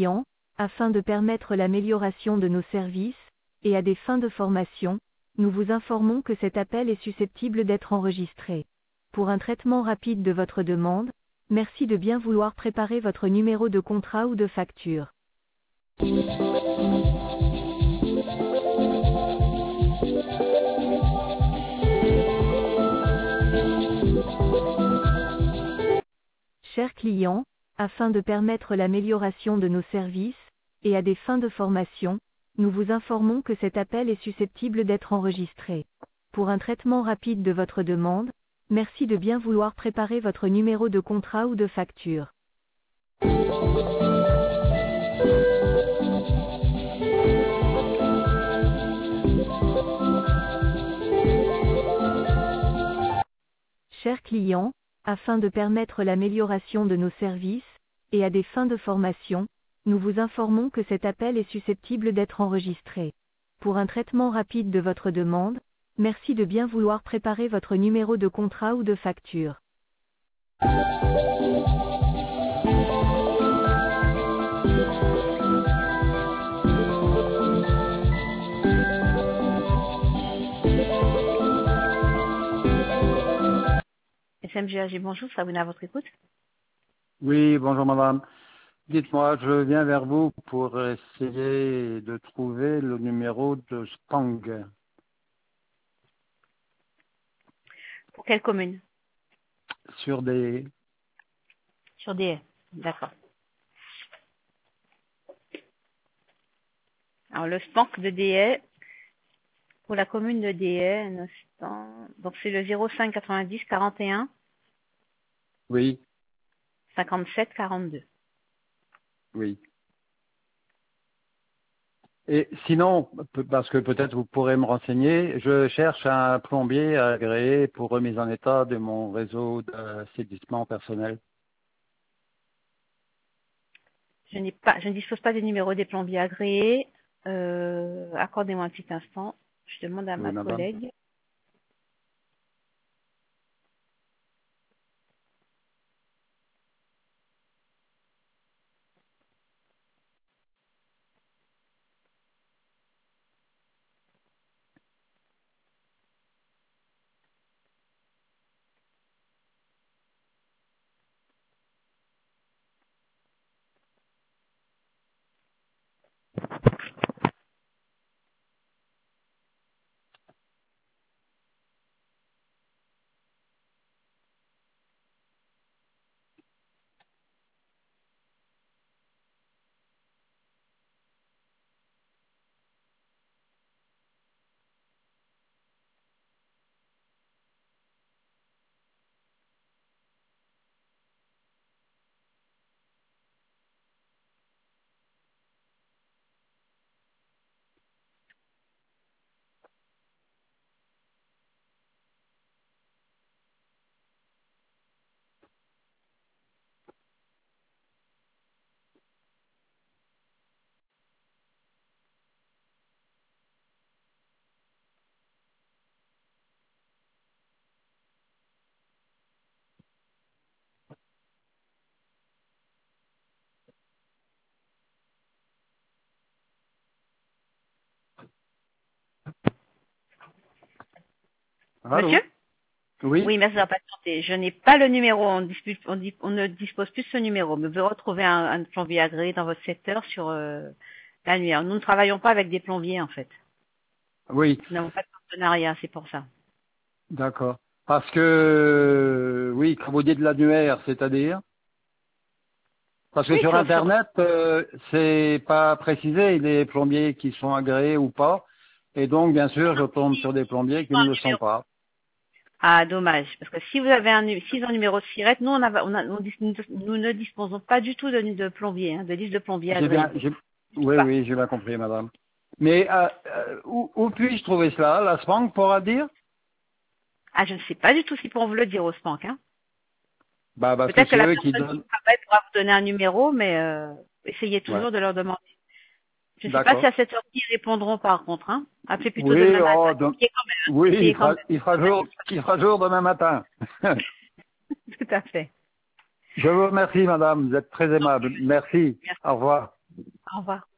client, afin de permettre l'amélioration de nos services, et à des fins de formation, nous vous informons que cet appel est susceptible d'être enregistré. Pour un traitement rapide de votre demande, merci de bien vouloir préparer votre numéro de contrat ou de facture. Chers clients, afin de permettre l'amélioration de nos services, et à des fins de formation, nous vous informons que cet appel est susceptible d'être enregistré. Pour un traitement rapide de votre demande, merci de bien vouloir préparer votre numéro de contrat ou de facture. Chers clients, afin de permettre l'amélioration de nos services, et à des fins de formation, nous vous informons que cet appel est susceptible d'être enregistré. Pour un traitement rapide de votre demande, merci de bien vouloir préparer votre numéro de contrat ou de facture. SMGAG, bonjour, Sabrina à votre écoute. Oui, bonjour madame. Dites-moi, je viens vers vous pour essayer de trouver le numéro de Spang Pour quelle commune? sur des... Sur des haies. D'accord. Alors, le SPANC de Déhay, pour la commune de Déhay, un instant. Donc, c'est le 05 90 41 Oui, 57 42. oui. Et sinon, parce que peut-être vous pourrez me renseigner, je cherche un plombier agréé pour remise en état de mon réseau d'assainissement personnel. Je ne dispose pas des numéros des plombiers agréés. Accordez-moi un petit instant. Je demande à Oui, ma madame. collègue. Allô? Monsieur? Oui, Oui, merci d'avoir patienté. Je n'ai pas le numéro. On ne dispose plus de ce numéro. Mais vous pouvez retrouver un plombier agréé dans votre secteur sur la nuit. Alors, nous ne travaillons pas avec des plombiers, en fait. oui, Nous n'avons pas de partenariat, c'est pour ça. d'accord. Parce que, oui, quand vous dites l'annuaire, c'est-à-dire? Parce que Oui, sur Internet, c'est pas précisé les plombiers qui sont agréés ou pas. Et donc, bien sûr, je tombe sur des plombiers qui ne le sont pas. Ah, dommage. Parce que si vous avez si un numéro de SIRET, nous, nous ne disposons pas du tout de plombier, de liste de plombiers J'ai agréés. bien, oui, Pas. oui, j'ai bien compris, madame. Mais où puis-je trouver cela? La SPANC pourra dire? Ah, je ne sais pas du tout si pour vous le dire au SPANC. Hein. Bah, parce que Peut-être que c'est la eux qui personne qui donnent. travaille pourra vous donner un numéro, mais essayez Ouais, toujours de leur demander. Je ne sais pas si d'accord. à cette heure ils répondront par contre. Hein. Appelez plutôt Oui, demain matin. oh, oui, Essayez quand même. il fera jour demain matin. Tout à fait. Je vous remercie, madame. Vous êtes très aimable. Merci. Merci. Au revoir. Au revoir.